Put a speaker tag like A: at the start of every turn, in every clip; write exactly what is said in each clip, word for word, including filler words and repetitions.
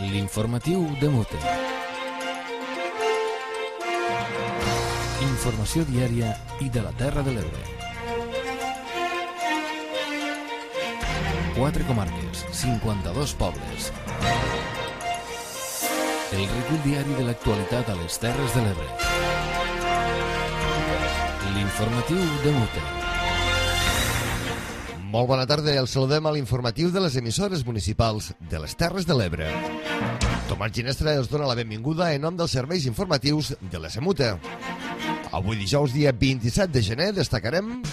A: L'informatiu de Mute. Informació diària i de la Terra de l'Ebre. Quatre comarques, cinquanta-dos pobles. El recull diari de l'actualitat a les Terres de l'Ebre. L'informatiu de Mute.
B: Molt bona tarda, el saludem a l'informatiu de les emissores municipals de les Terres de l'Ebre. Tomàs Ginestra els dona la benvinguda en nom dels serveis informatius de la SEMUTE. Avui dijous, dia vint-i-set de gener, destacarem...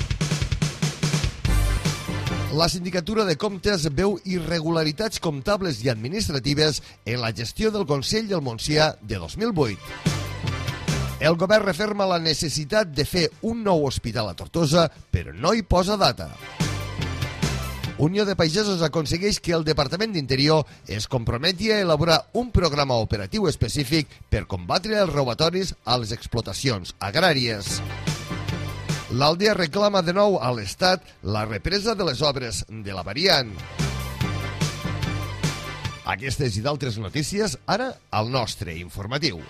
B: La Sindicatura de Comptes veu irregularitats comptables i administratives en la gestió del Consell del Montsià de dos mil vuit. El govern referma la necessitat de fer un nou hospital a Tortosa, però no hi posa data. Unió de Pagesos aconsegueix que el Departament d'Interior es comprometi a elaborar un programa operatiu específic per combatre els robatoris a les explotacions agràries. L'Aldea reclama de nou a l'Estat la represa de les obres de la variant. Aquestes i d'altres notícies, ara al nostre informatiu.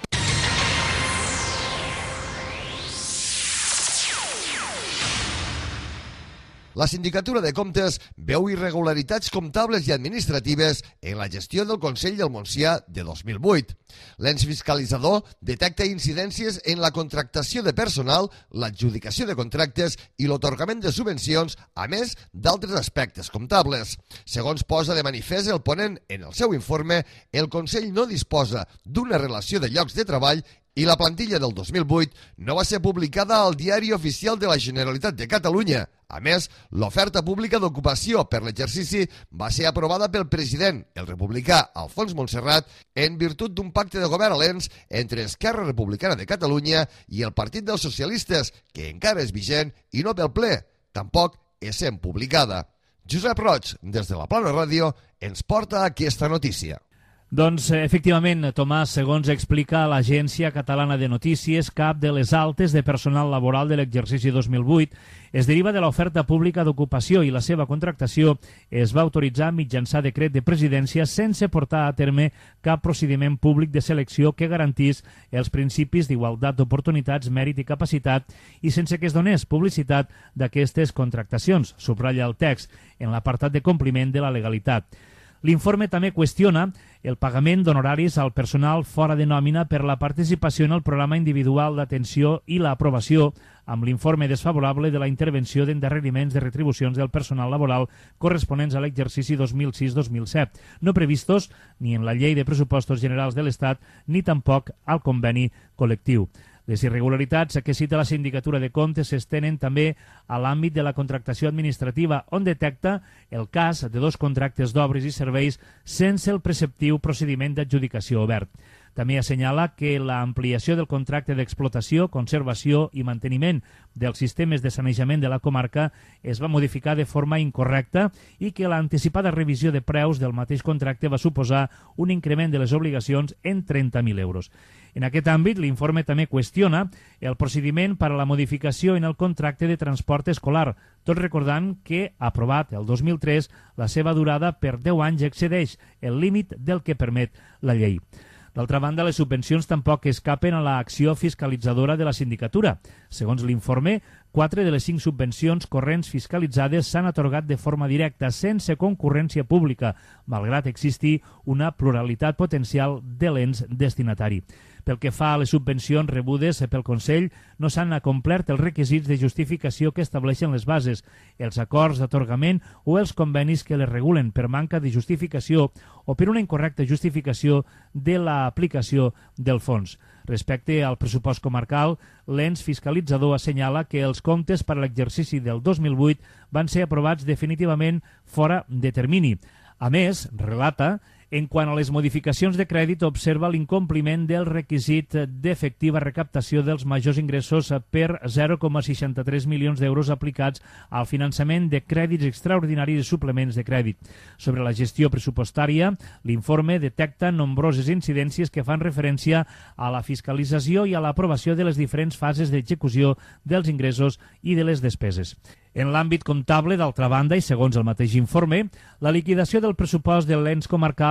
B: La Sindicatura de Comptes veu irregularitats comptables i administratives en la gestió del Consell del Montsià de dos mil vuit. L'ens fiscalitzador detecta incidències en la contractació de personal, l'adjudicació de contractes i l'atorgament de subvencions, a més d'altres aspectes comptables. Segons posa de manifest el ponent en el seu informe, el Consell no disposa d'una relació de llocs de treball i la plantilla del dos mil vuit no va ser publicada al Diari Oficial de la Generalitat de Catalunya. A més, l'oferta pública d'ocupació per l'exercici va ser aprovada pel president, el republicà Alfons Montserrat, en virtut d'un pacte de govern a l'ens entre Esquerra Republicana de Catalunya i el Partit dels Socialistes, que encara és vigent i no pel ple, tampoc és sent publicada. Josep Roig, des de la Plana Ràdio, ens porta aquesta notícia.
C: Doncs, efectivament, Tomàs, segons explica l'Agència Catalana de Notícies, cap de les altes de personal laboral de l'exercici dos mil vuit es deriva de l'oferta pública d'ocupació i la seva contractació es va autoritzar mitjançant decret de presidència sense portar a terme cap procediment públic de selecció que garantís els principis d'igualtat d'oportunitats, mèrit i capacitat i sense que es donés publicitat d'aquestes contractacions, subratlla el text, en l'apartat de compliment de la legalitat. L'informe també qüestiona el pagament d'honoraris al personal fora de nòmina per la participació en el programa individual d'atenció i l'aprovació amb l'informe desfavorable de la intervenció d'endarreriments de retribucions del personal laboral corresponents a l'exercici dos mil sis dos mil set, no previstos ni en la Llei de Pressupostos Generals de l'Estat ni tampoc al conveni col·lectiu. Les irregularitats que cita la Sindicatura de Comptes s'estenen també a l'àmbit de la contractació administrativa, on detecta el cas de dos contractes d'obres i serveis sense el preceptiu procediment d'adjudicació obert. També assenyala que l'ampliació del contracte d'explotació, conservació i manteniment dels sistemes de sanejament de la comarca es va modificar de forma incorrecta i que l'anticipada revisió de preus del mateix contracte va suposar un increment de les obligacions en trenta mil euros. En aquest àmbit, l'informe també qüestiona el procediment per a la modificació en el contracte de transport escolar, tot recordant que, aprovat el dos mil tres, la seva durada per deu anys excedeix el límit del que permet la llei. D'altra banda, les subvencions tampoc escapen a l'acció fiscalitzadora de la sindicatura. Segons l'informe, quatre de les cinc subvencions corrents fiscalitzades s'han atorgat de forma directa, sense concurrència pública, malgrat existir una pluralitat potencial de l'ens destinatari. Pel que fa a les subvencions rebudes pel Consell, no s'han acomplert els requisits de justificació que estableixen les bases, els acords d'atorgament o els convenis que les regulen per manca de justificació o per una incorrecta justificació de l'aplicació del fons. Respecte al pressupost comarcal, l'ens fiscalitzador assenyala que els comptes per a l'exercici del dos mil vuit van ser aprovats definitivament fora de termini. A més, relata, en quant a les modificacions de crèdit, observa l'incompliment del requisit d'efectiva recaptació dels majors ingressos per zero coma seixanta-tres milions d'euros aplicats al finançament de crèdits extraordinaris i suplements de crèdit. Sobre la gestió pressupostària, l'informe detecta nombroses incidències que fan referència a la fiscalització i a l'aprovació de les diferents fases d'execució dels ingressos i de les despeses. En l'àmbit comptable, d'altra banda, i segons el mateix informe, la liquidació del pressupost de l'ens comarcal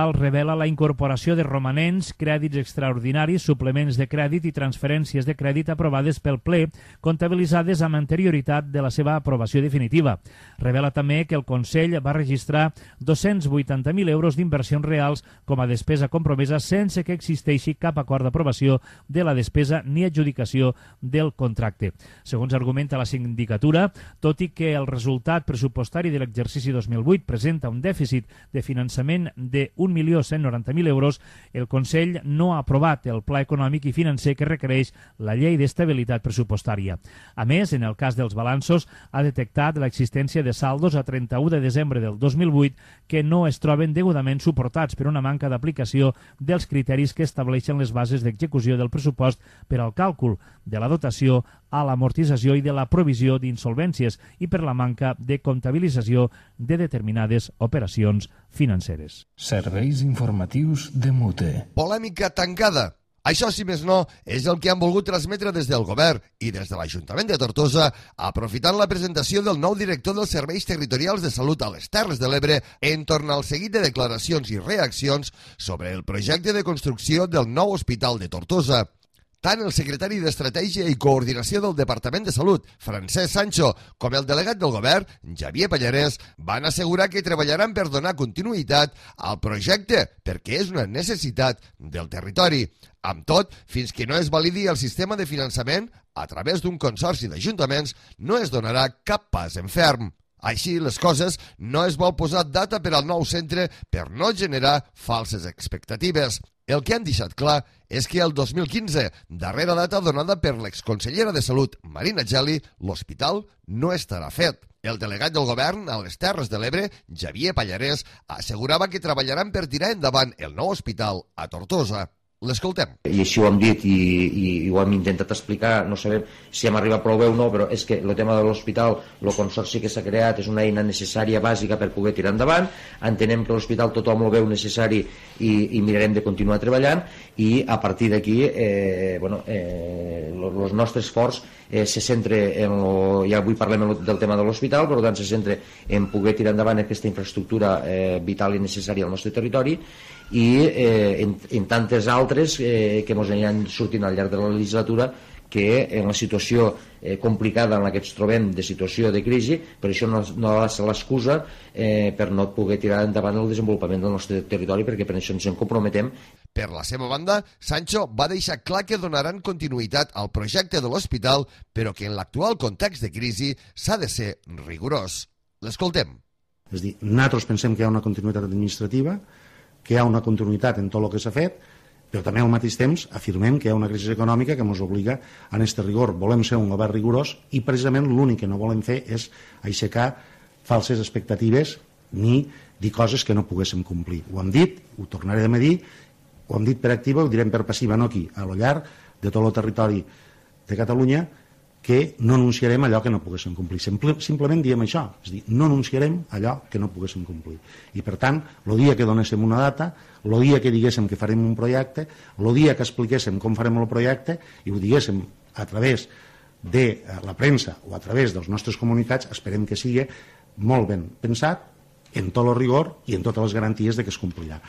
C: fiscal revela la incorporació de romanents, crèdits extraordinaris, suplements de crèdit i transferències de crèdit aprovades pel ple, comptabilitzades amb anterioritat de la seva aprovació definitiva. Revela també que el Consell va registrar dos-cents vuitanta mil euros d'inversions reals com a despesa compromesa sense que existeixi cap acord d'aprovació de la despesa ni adjudicació del contracte. Segons argumenta la sindicatura, tot i que el resultat pressupostari de l'exercici dos mil vuit presenta un dèficit de finançament de un milió cent noranta mil euros, el Consell no ha aprovat el pla econòmic i financer que requereix la llei d'estabilitat pressupostària. A més, en el cas dels balanços, ha detectat l'existència de saldos a trenta-u de desembre del dos mil vuit que no es troben degudament suportats per una manca d'aplicació dels criteris que estableixen les bases d'execució del pressupost per al càlcul de la dotació a l'amortització i de la provisió d'insolvències i per la manca de comptabilització de determinades operacions financeres.
A: Serveis informatius de Mute.
B: Polèmica tancada. Això, si més no, és el que han volgut transmetre des del govern i des de l'Ajuntament de Tortosa, aprofitant la presentació del nou director dels Serveis Territorials de Salut a les Terres de l'Ebre entorn al seguit de declaracions i reaccions sobre el projecte de construcció del nou hospital de Tortosa. Tant el secretari d'Estratègia i Coordinació del Departament de Salut, Francesc Sancho, com el delegat del govern, Xavier Pallarès, van assegurar que treballaran per donar continuïtat al projecte perquè és una necessitat del territori. Amb tot, fins que no es validi el sistema de finançament a través d'un consorci d'ajuntaments, no es donarà cap pas en ferm. Així les coses, no es vol posar data per al nou centre per no generar falses expectatives. El que han deixat clar és que el dos mil quinze, darrera data donada per l'exconsellera de Salut, Marina Geli, l'hospital no estarà fet. El delegat del govern a les Terres de l'Ebre, Xavier Pallarès, assegurava que treballaran per tirar endavant el nou hospital a Tortosa. L'escoltem.
D: I així ho hem dit i, i, i ho hem intentat explicar, no sabem si hem arribat prou bé o no, però és que el tema de l'hospital, el consorci que s'ha creat és una eina necessària, bàsica per poder tirar endavant. Entenem que l'hospital tothom ho veu necessari i, i mirarem de continuar treballant i a partir d'aquí eh, bueno, eh, el nostre esforç eh, se centra en lo, ja avui parlem del tema de l'hospital, per tant se centra en poder tirar endavant aquesta infraestructura eh, vital i necessària al nostre territori i eh, en, en tantes altres eh, que ens aniran sortint al llarg de la legislatura que en la situació eh, complicada en la que ens trobem de situació de crisi, per això no, no ha de ser l'excusa eh, per no poder tirar endavant el desenvolupament del nostre territori, perquè per això ens en comprometem.
B: Per la seva banda, Sancho va deixar clar que donaran continuïtat al projecte de l'hospital, però que en l'actual context de crisi s'ha de ser rigorós. L'escoltem.
E: És dir, nosaltres pensem que hi ha una continuïtat administrativa, que hi ha una continuïtat en tot el que s'ha fet, però també al mateix temps afirmem que hi ha una crisi econòmica que ens obliga a aquest rigor. Volem ser un govern rigorós i precisament l'únic que no volem fer és aixecar falses expectatives ni dir coses que no poguéssim complir. Ho hem dit, ho tornarem a dir, ho hem dit per activa, ho direm per passiva, no aquí, a lo llarg de tot el territori de Catalunya, que no anunciarem allò que no poguéssim complir. Simple, simplement diem això, és a dir, no anunciarem allò que no poguéssim complir. I per tant, el dia que donéssim una data, el dia que diguéssim que farem un projecte, el dia que expliquéssim com farem el projecte i ho diguéssim a través de la premsa o a través dels nostres comunicats, esperem que sigui molt ben pensat, en tot el rigor i en totes les garanties de que es complirà.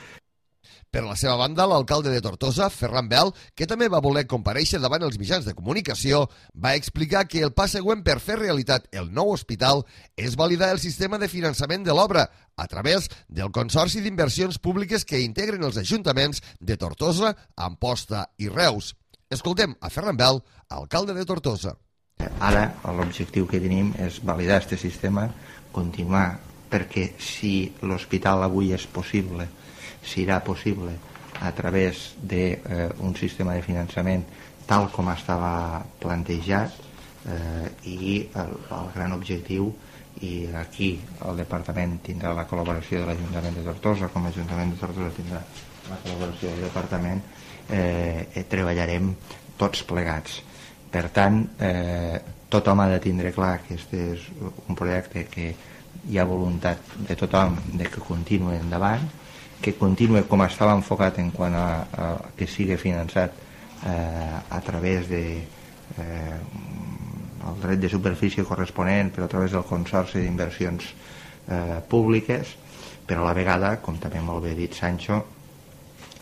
B: Per la seva banda, l'alcalde de Tortosa, Ferran Bel, que també va voler comparèixer davant els mitjans de comunicació, va explicar que el pas següent per fer realitat el nou hospital és validar el sistema de finançament de l'obra a través del Consorci d'Inversions Públiques que integren els ajuntaments de Tortosa, Amposta i Reus. Escoltem a Ferran Bel, alcalde de Tortosa.
F: Ara l'objectiu que tenim és validar aquest sistema, continuar, perquè si l'hospital avui és possible, serà possible a través d'un eh, sistema de finançament tal com estava plantejat eh, i el, el gran objectiu, i aquí el departament tindrà la col·laboració de l'Ajuntament de Tortosa, com l'Ajuntament de Tortosa tindrà la col·laboració del departament, eh, treballarem tots plegats. Per tant, eh, tothom ha de tindre clar que aquest és un projecte que hi ha voluntat de tothom de que continuï endavant, que continuï com estava enfocat en quant a, a que sigui finançat eh, a través de eh, el dret de superfície corresponent, però a través del Consorci d'Inversions eh, Públiques, però a la vegada, com també molt bé ha dit Sancho,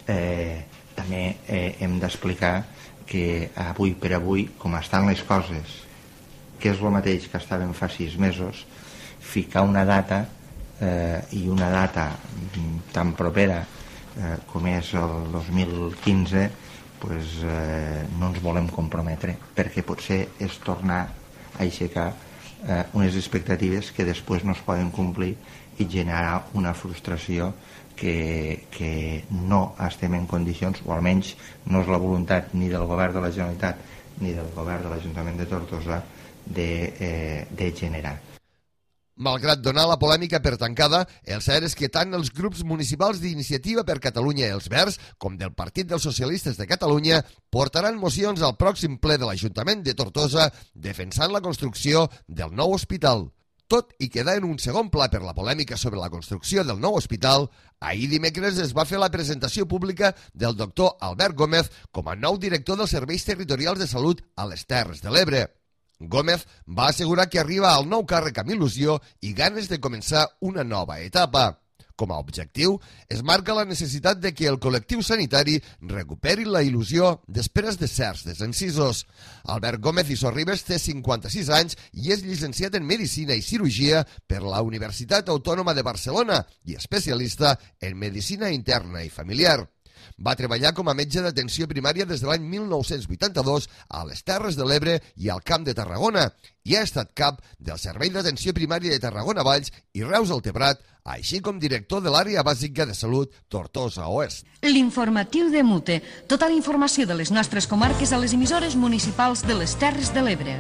F: eh, també eh, hem d'explicar que avui per avui, com estan les coses, que és el mateix que estaven fa sis mesos, ficar una data eh, i una data tan propera eh, com és el dos mil quinze, pues, eh, no ens volem comprometre, perquè potser és tornar a aixecar eh, unes expectatives que després no es poden complir i generar una frustració que, que no estem en condicions, o almenys no és la voluntat ni del govern de la Generalitat ni del govern de l'Ajuntament de Tortosa de, eh, de generar.
B: Malgrat donar la polèmica per tancada, el cert és que tant els grups municipals d'Iniciativa per Catalunya i els Verds com del Partit dels Socialistes de Catalunya portaran mocions al pròxim ple de l'Ajuntament de Tortosa defensant la construcció del nou hospital. Tot i quedar en un segon pla per la polèmica sobre la construcció del nou hospital, ahir dimecres es va fer la presentació pública del doctor Albert Gómez com a nou director dels Serveis Territorials de Salut a les Terres de l'Ebre. Gómez va assegurar que arriba al nou càrrec amb il·lusió i ganes de començar una nova etapa. Com a objectiu, es marca la necessitat de que el col·lectiu sanitari recuperi la il·lusió després de certs desencisos. Albert Gómez i Sorribes té cinquanta-sis anys i és llicenciat en Medicina i Cirurgia per la Universitat Autònoma de Barcelona i especialista en Medicina Interna i Familiar. Va treballar com a metge d'atenció primària des de l'any mil nou-cents vuitanta-dos a les Terres de l'Ebre i al Camp de Tarragona i ha estat cap del Servei d'Atenció Primària de Tarragona Valls i Reus Altebrat, així com director de l'Àrea Bàsica de Salut Tortosa Oest.
G: L'informatiu de Mute. Tota la informació de les nostres comarques a les emissores municipals de les Terres de l'Ebre.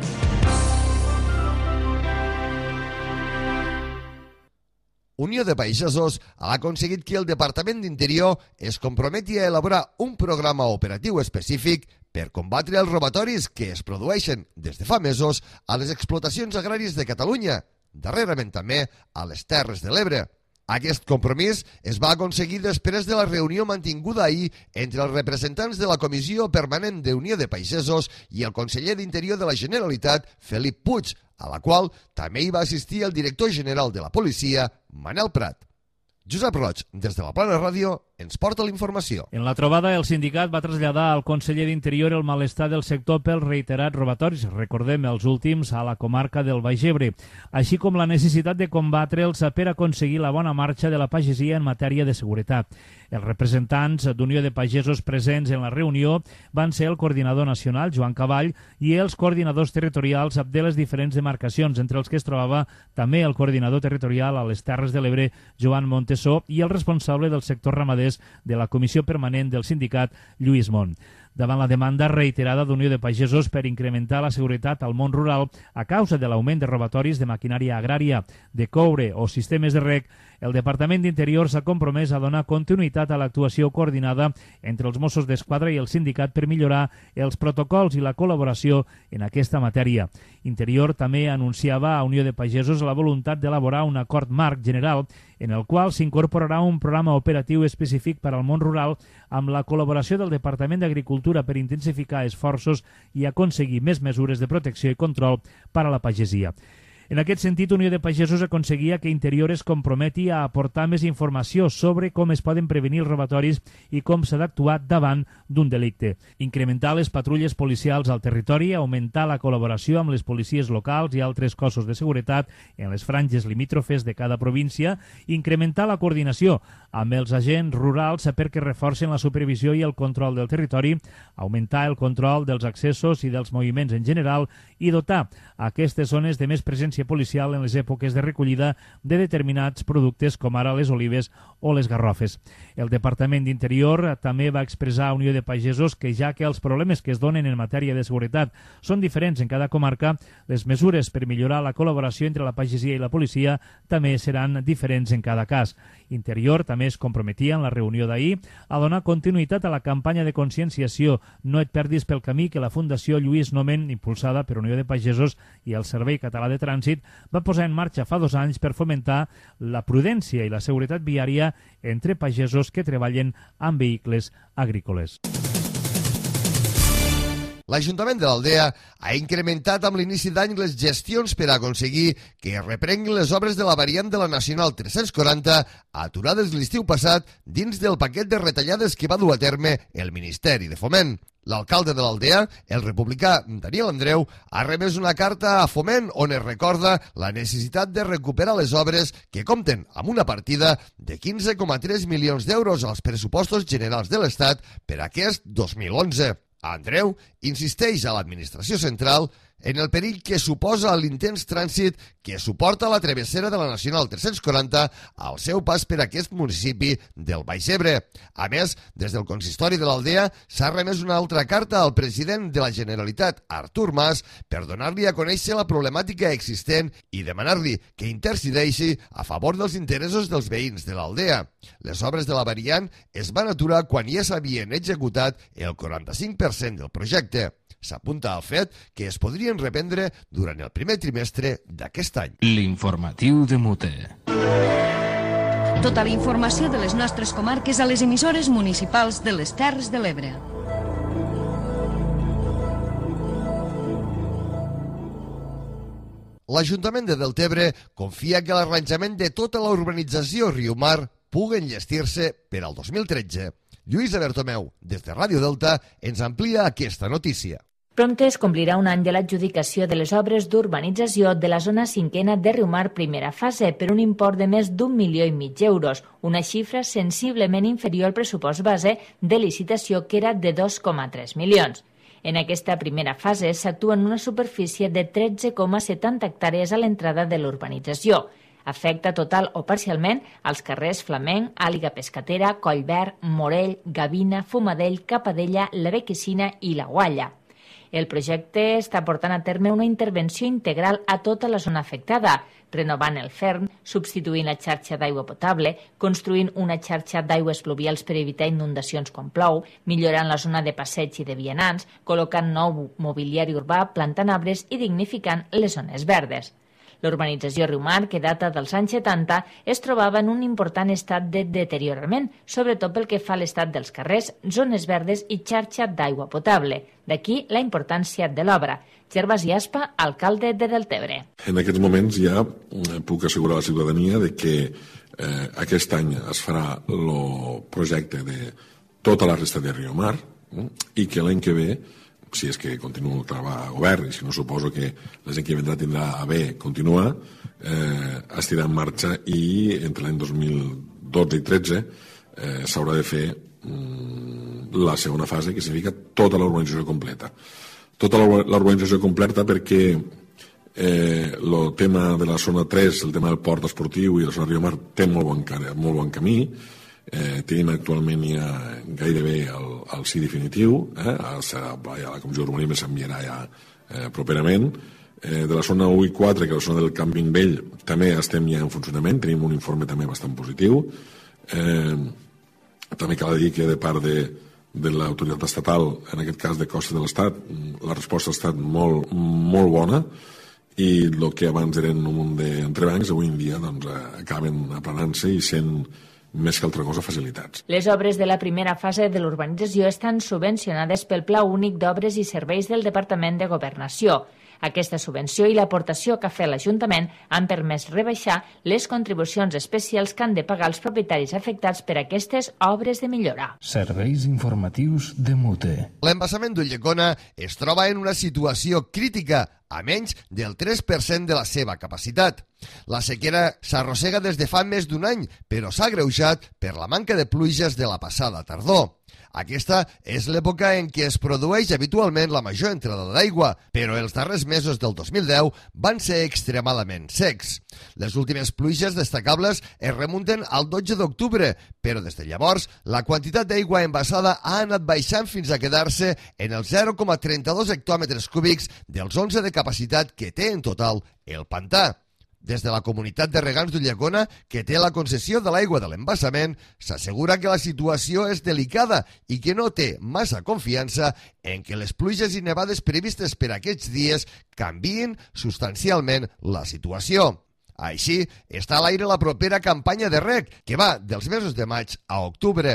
B: Unió de Pagesos ha aconseguit que el Departament d'Interior es comprometi a elaborar un programa operatiu específic per combatre els robatoris que es produeixen des de fa mesos a les explotacions agràries de Catalunya, darrerament també a les Terres de l'Ebre. Aquest compromís es va aconseguir després de la reunió mantinguda ahir entre els representants de la Comissió Permanent d'Unió de Pagesos i el conseller d'Interior de la Generalitat, Felip Puig, a la qual també hi va assistir el director general de la policia, Manel Prat. Josep Roig, des de la Plana Ràdio, ens porta la informació.
C: En la trobada, el sindicat va traslladar al conseller d'Interior el malestar del sector pels reiterats robatoris, recordem els últims a la comarca del Baix Ebre, així com la necessitat de combatre'ls per aconseguir la bona marxa de la pagesia en matèria de seguretat. Els representants d'Unió de Pagesos presents en la reunió van ser el coordinador nacional, Joan Cavall, i els coordinadors territorials de les diferents demarcacions, entre els que es trobava també el coordinador territorial a les Terres de l'Ebre, Joan Montesó, i el responsable del sector ramader de la Comissió Permanent del Sindicat, Lluís Mont. Davant la demanda reiterada d'Unió de Pagesos per incrementar la seguretat al món rural a causa de l'augment de robatoris de maquinària agrària, de coure o sistemes de reg, el Departament d'Interior s'ha compromès a donar continuïtat a l'actuació coordinada entre els Mossos d'Esquadra i el sindicat per millorar els protocols i la col·laboració en aquesta matèria. Interior també anunciava a Unió de Pagesos la voluntat d'elaborar un acord marc general en el qual s'incorporarà un programa operatiu específic per al món rural amb la col·laboració del Departament d'Agricultura per intensificar esforços i aconseguir més mesures de protecció i control per a la pagesia. En aquest sentit, Unió de Pagesos aconseguia que Interior es comprometi a aportar més informació sobre com es poden prevenir els robatoris i com s'ha d'actuar davant d'un delicte. Incrementar les patrulles policials al territori, augmentar la col·laboració amb les policies locals i altres cossos de seguretat en les franges limítrofes de cada província, incrementar la coordinació amb els agents rurals perquè reforcen la supervisió i el control del territori, augmentar el control dels accessos i dels moviments en general i dotar aquestes zones de més presència policial en les èpoques de recollida de determinats productes com ara les olives o les garrofes. El Departament d'Interior també va expressar a Unió de Pagesos que ja que els problemes que es donen en matèria de seguretat són diferents en cada comarca, les mesures per millorar la col·laboració entre la pagesia i la policia també seran diferents en cada cas. Interior també es comprometia en la reunió d'ahir a donar continuïtat a la campanya de conscienciació No et perdis pel camí que la Fundació Lluís Nomen, impulsada per Unió de Pagesos i el Servei Català de Trànsit, va posar en marxa fa dos anys per fomentar la prudència i la seguretat viària entre pagesos que treballen amb vehicles agrícoles.
B: L'Ajuntament de l'Aldea ha incrementat amb l'inici d'any les gestions per aconseguir que es reprenguin les obres de la variant de la Nacional tres-cents quaranta aturades l'estiu passat dins del paquet de retallades que va dur a terme el Ministeri de Foment. L'alcalde de l'Aldea, el republicà Daniel Andreu, ha remès una carta a Foment on es recorda la necessitat de recuperar les obres que compten amb una partida de quinze coma tres milions d'euros als pressupostos generals de l'Estat per aquest dos mil onze. Andreu insisteix a l'administració central en el perill que suposa l'intens trànsit que suporta la travessera de la Nacional tres-cents quaranta al seu pas per aquest municipi del Baix Ebre. A més, des del consistori de l'Aldea s'ha remès una altra carta al president de la Generalitat, Artur Mas, per donar-li a conèixer la problemàtica existent i demanar-li que intercedeixi a favor dels interessos dels veïns de l'Aldea. Les obres de la variant es van aturar quan ja s'havien executat el quaranta-cinc per cent del projecte. S'apunta al fet que es podrien reprendre durant el primer trimestre d'aquest any.
A: L'informatiu de Mute.
G: Tota la informació de les nostres comarques a les emissores municipals de les Terres de l'Ebre.
B: L'Ajuntament de Deltebre confia que l'arranjament de tota la urbanització Riumar pugui enllestir-se per al dos mil tretze. Lluïsa Bertomeu, des de Ràdio Delta, ens amplia aquesta notícia.
H: Prompte es complirà un any de l'adjudicació de les obres d'urbanització de la zona cinquena de Riumar primera fase per un import de més d'un milió i mig d'euros, una xifra sensiblement inferior al pressupost base de licitació que era de dos coma tres milions. En aquesta primera fase s'actua en una superfície de tretze coma setanta hectàrees a l'entrada de l'urbanització. Afecta total o parcialment als carrers Flamenc, Àliga Pescatera, Collverd, Morell, Gavina, Fumadell, Capadella, la Bequicina i la Gualla. El projecte està portant a terme una intervenció integral a tota la zona afectada, renovant el ferm, substituint la xarxa d'aigua potable, construint una xarxa d'aigües pluvials per evitar inundacions quan plou, millorant la zona de passeig i de vianants, col·locant nou mobiliari urbà, plantant arbres i dignificant les zones verdes. L'urbanització Riumar, que data dels anys setanta, es trobava en un important estat de deteriorament, sobretot pel que fa a l'estat dels carrers, zones verdes i xarxa d'aigua potable. D'aquí la importància de l'obra. Gervasi Aspa, alcalde de Deltebre.
I: En aquests moments ja puc assegurar a la ciutadania de que eh, aquest any es farà el projecte de tota la resta de Riumar eh, i que l'any que ve, si és que continua el treball a govern i si no suposo que l'any que vendrà tindrà a bé continuar, eh, es tirarà en marxa i entre l'any dos mil dotze i tretze eh, s'haurà de fer mm, la segona fase, que significa tota l'urbanització completa. Tota l'urbanització completa perquè eh, el tema de la zona tres, el tema del port esportiu i la zona Riumar té molt bon, molt bon camí. Eh, tenim actualment ja gairebé el, el sí definitiu, eh? Serà, ja, la Comissió d'Urbanisme s'enviarà ja eh, properament. Eh, de la zona u i quatre, que és la zona del Càmping Vell, també estem ja en funcionament, tenim un informe també bastant positiu. Eh, també cal dir que de part de, de l'autoritat estatal, en aquest cas de Costes de l'Estat, la resposta ha estat molt, molt bona i el que abans eren un munt d'entrebancs, avui en dia doncs, acaben aplanant-se i sent més que altra cosa facilitats.
H: Les obres de la primera fase de l'urbanització estan subvencionades pel Pla Únic d'Obres i Serveis del Departament de Governació. Aquesta subvenció i l'aportació que ha fet l'Ajuntament han permès rebaixar les contribucions especials que han de pagar els propietaris afectats per aquestes obres de millora.
A: Serveis informatius de Mute.
B: L'embassament d'Ulldecona es troba en una situació crítica, a menys del tres per cent de la seva capacitat. La sequera s'arrossega des de fa més d'un any, però s'ha agreujat per la manca de pluges de la passada tardor. Aquesta és l'època en què es produeix habitualment la major entrada d'aigua, però els darrers mesos del dos mil deu van ser extremadament secs. Les últimes pluges destacables es remunten al dotze d'octubre, però des de llavors la quantitat d'aigua embassada ha anat baixant fins a quedar-se en els zero coma trenta-dos hectòmetres cúbics dels onze de capacitat que té en total el pantà. Des de la comunitat de regants d'Ulldecona, que té la concessió de l'aigua de l'embassament, s'assegura que la situació és delicada i que no té massa confiança en que les pluges i nevades previstes per aquests dies canviïn substancialment la situació. Així, està a l'aire la propera campanya de reg, que va dels mesos de maig a octubre.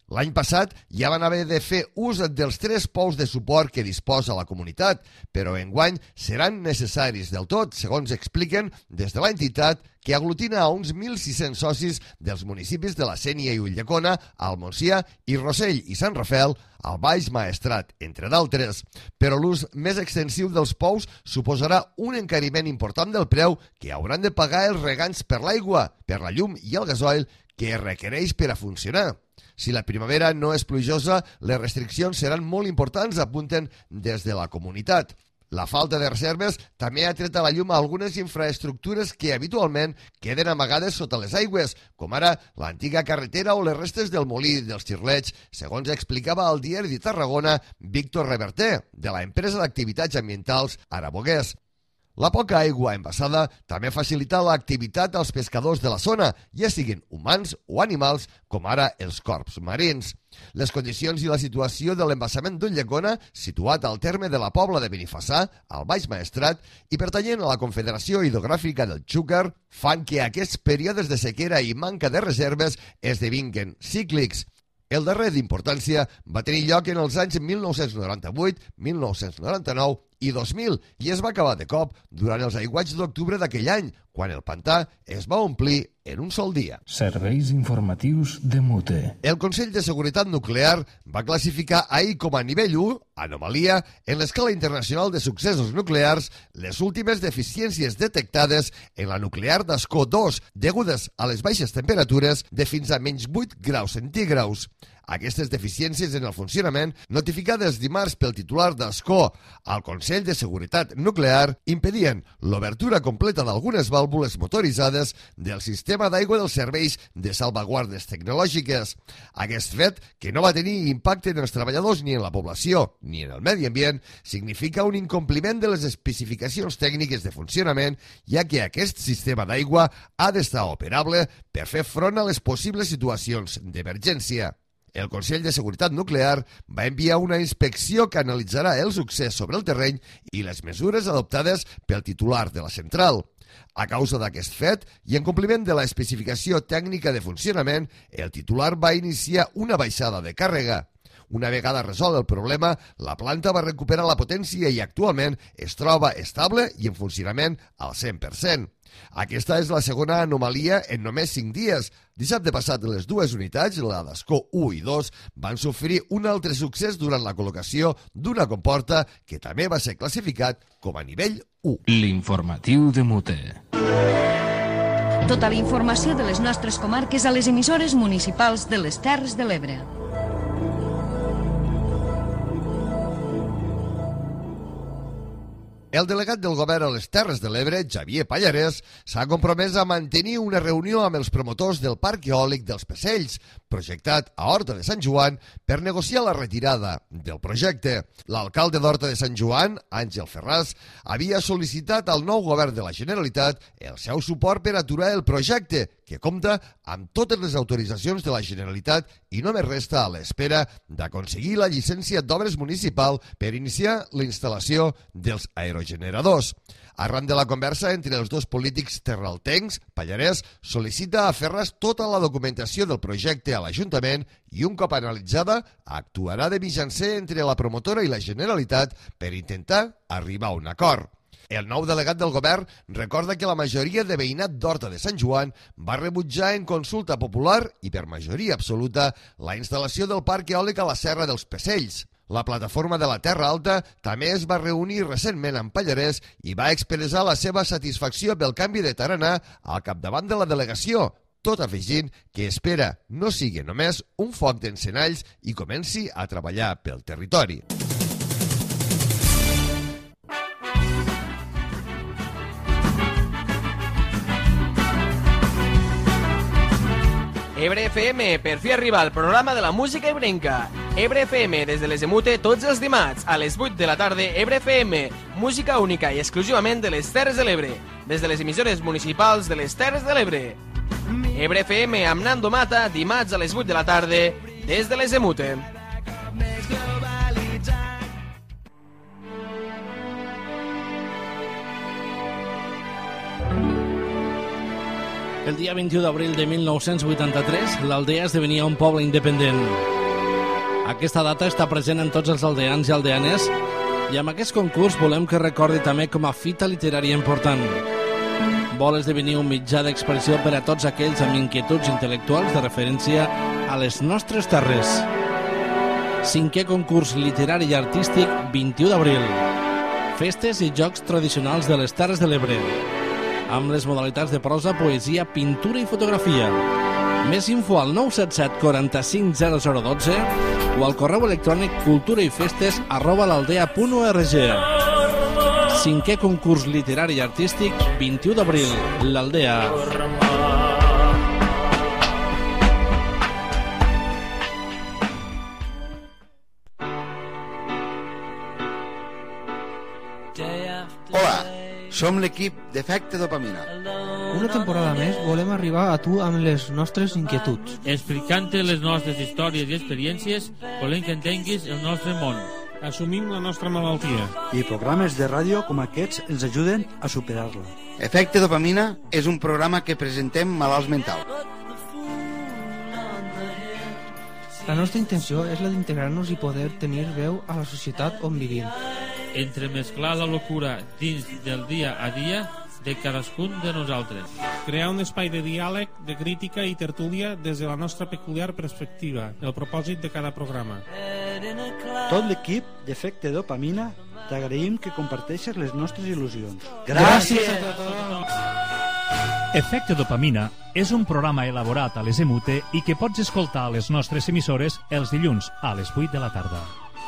B: L'any passat ja van haver de fer ús dels tres pous de suport que disposa la comunitat, però enguany seran necessaris del tot, segons expliquen des de l'entitat que aglutina a uns mil sis-cents socis dels municipis de la Sénia i Ulldecona, al Montsià i Rossell i Sant Rafel, al Baix Maestrat, entre d'altres. Però l'ús més extensiu dels pous suposarà un encariment important del preu que hauran de pagar els regants per l'aigua, per la llum i el gasoil que es requereix per a funcionar. Si la primavera no és plujosa, les restriccions seran molt importants, apunten des de la comunitat. La falta de reserves també ha tret a la llum algunes infraestructures que habitualment queden amagades sota les aigües, com ara l'antiga carretera o les restes del molí dels Xirlets, segons explicava al diari de Tarragona Víctor Reverter, de la empresa d'activitats ambientals Arabogués. La poca aigua envasada també facilita l'activitat als pescadors de la zona, ja siguin humans o animals, com ara els corps marins. Les condicions i la situació de l'embassament d'Ulldecona, situat al terme de la Pobla de Benifassà, al Baix Maestrat, i pertanyent a la Confederació Hidrogràfica del Xúquer, fan que aquests períodes de sequera i manca de reserves esdevinguen cíclics. El darrer d'importància va tenir lloc en els anys mil nou-cents noranta-vuit, mil nou-cents noranta-nou i dos mil i es va acabar de cop durant els aiguats d'octubre d'aquell any, quan el pantà es va omplir en un sol dia.
A: Serveis informatius de Mute.
B: El Consell de Seguretat Nuclear va classificar ahir com a nivell u, anomalia, en l'escala internacional de successos nuclears, les últimes deficiències detectades en la nuclear d'Ascó dos, degudes a les baixes temperatures de fins a menys vuit graus centígrads. Aquestes deficiències en el funcionament, notificades dimarts pel titular d'Ascó al Consell de Seguretat Nuclear, impedien l'obertura completa d'algunes vàlvules motoritzades del sistema d'aigua dels serveis de salvaguardes tecnològiques. Aquest fet, que no va tenir impacte en els treballadors ni en la població ni en el medi ambient, significa un incompliment de les especificacions tècniques de funcionament, ja que aquest sistema d'aigua ha d'estar operable per fer front a les possibles situacions d'emergència. El Consell de Seguretat Nuclear va enviar una inspecció que analitzarà el succés sobre el terreny i les mesures adoptades pel titular de la central. A causa d'aquest fet, i en compliment de la especificació tècnica de funcionament, el titular va iniciar una baixada de càrrega. Una vegada resolt el problema, la planta va recuperar la potència i actualment es troba estable i en funcionament al cent per cent. Aquesta és la segona anomalia en només cinc dies. Dissabte passat, les dues unitats, la d'Ascó u i dos, van sofrir un altre succés durant la col·locació d'una comporta que també va ser classificat com a nivell u.
A: L'informatiu de Mute.
G: Tota la informació de les nostres comarques a les emissores municipals de les Terres de l'Ebre.
B: El delegat del govern a les Terres de l'Ebre, Xavier Pallarès, s'ha compromès a mantenir una reunió amb els promotors del Parc Eòlic dels Pesells, projectat a Horta de Sant Joan, per negociar la retirada del projecte. L'alcalde d'Horta de Sant Joan, Àngel Ferràs, havia sol·licitat al nou govern de la Generalitat el seu suport per aturar el projecte, que compta amb totes les autoritzacions de la Generalitat i només resta a l'espera d'aconseguir la llicència d'obres municipal per iniciar la instal·lació dels aerogeneradors. Arran de la conversa entre els dos polítics terraltencs, Pallarès sol·licita a Ferràs tota la documentació del projecte a l'Ajuntament i un cop analitzada actuarà de mitjancer entre la promotora i la Generalitat per intentar arribar a un acord. El nou delegat del govern recorda que la majoria de veïnat d'Horta de Sant Joan va rebutjar en consulta popular i per majoria absoluta la instal·lació del parc eòlic a la Serra dels Pesells. La plataforma de la Terra Alta també es va reunir recentment amb Pallarès i va expressar la seva satisfacció pel canvi de tarannà al capdavant de la delegació, tot afegint que espera no sigui només un foc d'encenalls i comenci a treballar pel territori.
J: Ebre F M, per fi arriba al programa de la música ebrenca. Ebre F M, des de les de Mute, tots els dimarts, a les vuit de la tarda, Ebre F M, música única i exclusivament de les Terres de l'Ebre, des de les emissores municipals de les Terres de l'Ebre. Ebre F M amb Nando Mata, dimarts a les vuit de la tarda, des de les de Mute.
K: El dia vint-i-u d'abril de mil nou-cents vuitanta-tres, l'aldea esdevenia un poble independent. Aquesta data està present en tots els aldeans i aldeanes i amb aquest concurs volem que recordi també com a fita literària important. Vol esdevenir un mitjà d'expressió per a tots aquells amb inquietuds intel·lectuals de referència a les nostres terres. Cinquè concurs literari i artístic, vint-i-u d'abril. Festes i jocs tradicionals de les Terres de l'Ebre, amb les modalitats de prosa, poesia, pintura i fotografia. Més info al nou set set quaranta-cinc zero zero dotze o al correu electrònic culturaifestes arroba l'aldea punt org. Cinquè concurs literari i artístic, vint-i-u d'abril, l'Aldea.
L: Hola, som l'equip d'Efecte Dopamina.
M: Una temporada més volem arribar a tu amb les nostres inquietuds.
N: Explicant-te les nostres històries i experiències, volem que entenguis el nostre món. Assumim la nostra malaltia.
O: I programes de ràdio com aquests ens ajuden a superar-la.
L: Efecte Dopamina és un programa que presentem malalts mentals.
M: La nostra intenció és la d'integrar-nos i poder tenir veu a la societat on vivim.
N: Entremesclar la locura dins del dia a dia de cadascun de nosaltres.
P: Crear un espai de diàleg, de crítica i tertúlia des de la nostra peculiar perspectiva, el propòsit de cada programa.
O: Tot l'equip d'Efecte Dopamina t'agraïm que comparteixes les nostres il·lusions.
C: Gràcies a tothom! Efecte Dopamina és un programa elaborat a les EMUTE i que pots escoltar a les nostres emissores els dilluns a les vuit de la tarda.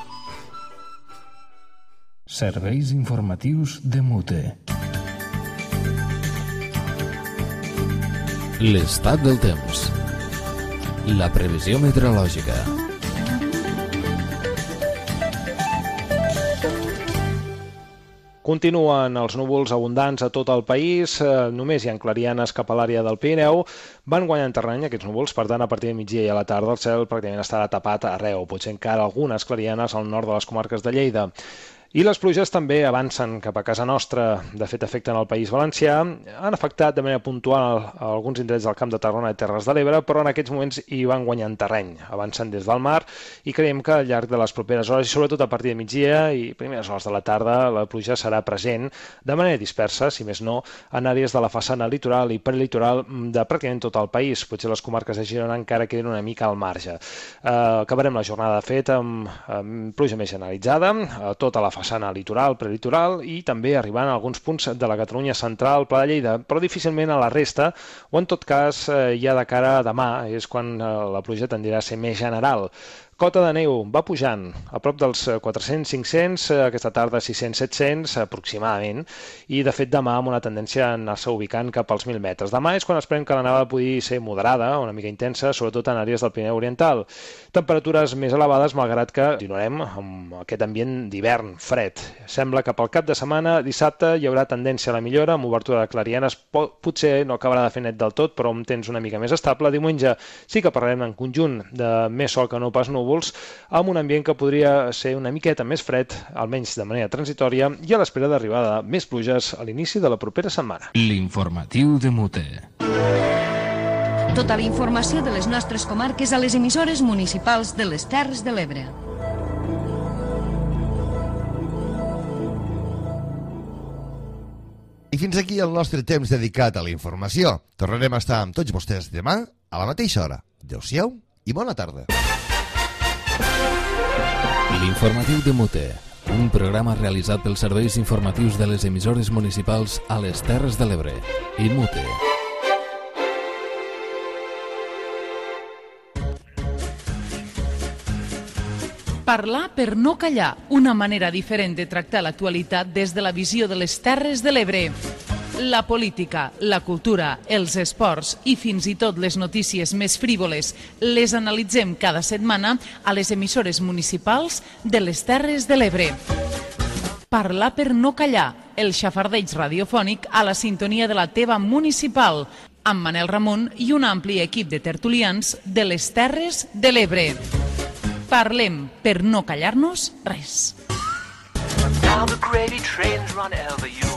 A: Serveis informatius de MUTE. L'estat del temps. La previsió meteorològica.
Q: Continuen els núvols abundants a tot el país, eh, només hi ha clarianes cap a l'àrea del Pirineu. Van guanyant terreny aquests núvols, per tant, a partir de migdia i a la tarda el cel pràcticament estarà tapat arreu, potser encara algunes clarianes al nord de les comarques de Lleida. I les pluges també avancen cap a casa nostra, de fet afecten el País Valencià, han afectat de manera puntual a alguns indrets del Camp de Tarragona i Terres de l'Ebre, però en aquests moments hi van guanyant terreny, avancen des del mar i creiem que al llarg de les properes hores, i sobretot a partir de migdia i primeres hores de la tarda, la pluja serà present de manera dispersa, si més no, en àrees de la façana litoral i prelitoral de pràcticament tot el país, potser les comarques de Girona encara queden una mica al marge. Eh, acabarem la jornada, de fet, amb, amb pluja més generalitzada, a tota la façana litoral, prelitoral i també arribant a alguns punts de la Catalunya central, Pla de Lleida, però difícilment a la resta, o en tot cas ja de cara a demà, és quan la pluja tendirà a ser més general. Cota de neu va pujant a prop dels quatre-cents cinc-cents, aquesta tarda sis-cents set-cents aproximadament, i de fet demà amb una tendència a anar-se ubicant cap als mil metres. Demà és quan esperem que la neva pugui ser moderada, una mica intensa, sobretot en àrees del Pirineu Oriental. Temperatures més elevades, malgrat que continuarem amb aquest ambient d'hivern fred. Sembla que pel cap de setmana, dissabte, hi haurà tendència a la millora, amb obertura de clarianes, potser no acabarà de fer net del tot, però amb temps una mica més estable. Diumenge sí que parlarem en conjunt de més sol que no pas núvol, amb un ambient que podria ser una miqueta més fred, almenys de manera transitòria, i a l'espera d'arribada de més pluges a l'inici de la propera setmana.
A: L'informatiu de MUTE.
G: Tota la informació de les nostres comarques a les emissores municipals de les Terres de l'Ebre.
B: I fins aquí el nostre temps dedicat a la informació. Tornarem a estar amb tots vostès demà a la mateixa hora. Adéu-siau i bona tarda.
A: L'informatiu de MUTE, un programa realitzat pels serveis informatius de les emissores municipals a les Terres de l'Ebre i MUTE.
R: Parlar per no callar, una manera diferent de tractar l'actualitat des de la visió de les Terres de l'Ebre. La política, la cultura, els esports i fins i tot les notícies més frívoles les analitzem cada setmana a les emissores municipals de les Terres de l'Ebre. Parlar per no callar, el xafardeig radiofònic a la sintonia de la teva municipal, amb Manel Ramon i un ampli equip de tertulians de les Terres de l'Ebre. Parlem per no callar-nos res.
S: Now the gravy trains run over you.